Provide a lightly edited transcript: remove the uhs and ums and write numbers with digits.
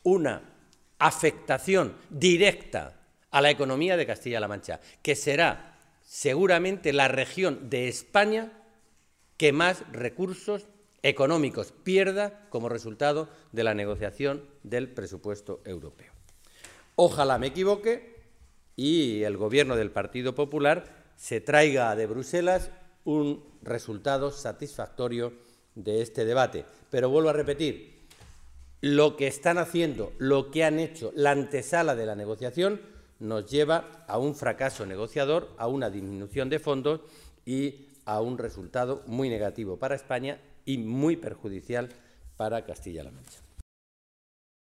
una afectación directa a la economía de Castilla-La Mancha, que será seguramente la región de España que más recursos económicos pierda como resultado de la negociación del presupuesto europeo. Ojalá me equivoque y el Gobierno del Partido Popular se traiga de Bruselas un resultado satisfactorio de este debate. Pero vuelvo a repetir, lo que están haciendo, lo que han hecho, la antesala de la negociación, nos lleva a un fracaso negociador, a una disminución de fondos y a un resultado muy negativo para España y muy perjudicial para Castilla-La Mancha.